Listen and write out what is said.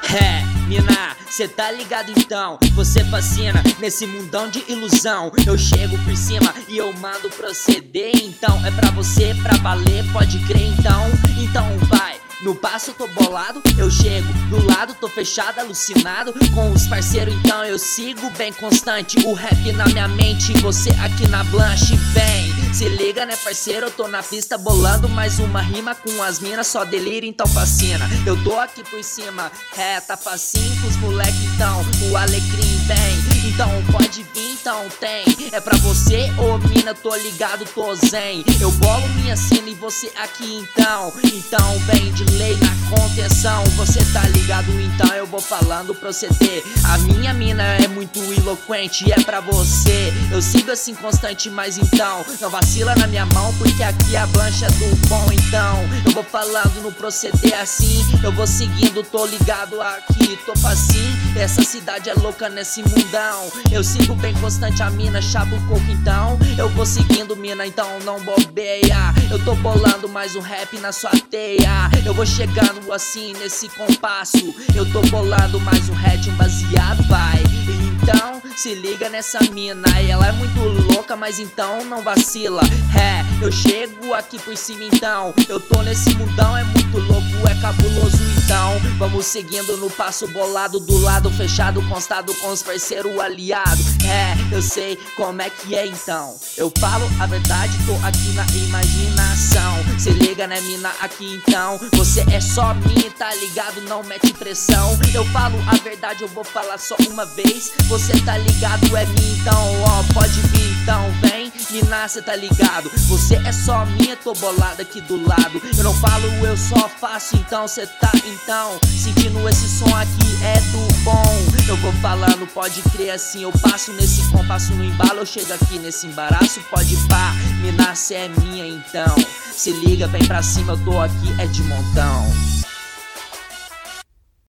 É, mina, cê tá ligado então? Você fascina nesse mundão de ilusão. Eu chego por cima e eu mando proceder. Então é pra você, pra valer, pode crer então. Então vai. No passo tô bolado, eu chego do lado, tô fechado, alucinado com os parceiros, então eu sigo bem constante. O rap na minha mente, você aqui na blanche, vem. Se liga né parceiro, eu tô na pista bolando mais uma rima com as minas, só delírio, então fascina. Eu tô aqui por cima, tá facinho com os moleque, então o alecrim vem. Então pode vir, então tem. É pra você, ô mina, tô ligado, tô zen. Eu bolo minha cena e você aqui então. Então vem de lei na contenção, você tá ligado então eu vou falando proceder. A minha mina é muito eloquente e é pra você. Eu sigo assim constante, mas então não vacila na minha mão, porque aqui a blancha é do bom. Então eu vou falando no proceder assim, eu vou seguindo, tô ligado aqui, tô facinho. Essa cidade é louca nesse mundão. Eu sigo bem constante, a mina chapa o coco, então eu vou seguindo mina, então não bobeia. Eu tô bolando mais um rap na sua teia. Eu vou chegando assim nesse compasso. Eu tô bolando mais um head, um baseado, vai. Então se liga nessa mina, ela é muito louca, mas então não vacila. Eu chego aqui por cima então. Eu tô nesse mundão, é muito louco, é cabuloso então. Vamos seguindo no passo bolado, do lado fechado, constado com os parceiros aliados. Eu sei como é que é então. Eu falo a verdade, tô aqui na imaginação. Se liga né mina aqui então. Você é só minha, tá ligado? Não mete pressão. Eu falo a verdade, eu vou falar só uma vez. Você tá ligado, é minha então. Ó, pode vir então, vem. Mina, cê tá ligado? Você é só minha, tô bolado aqui do lado. Eu não falo, eu só faço então. Cê tá então sentindo esse som aqui é do bom. Eu vou falando, pode crer assim. Eu passo nesse compasso no embalo. Eu chego aqui nesse embaraço, pode pá. Mina, cê é minha então. Se liga, vem pra cima, eu tô aqui, é de montão.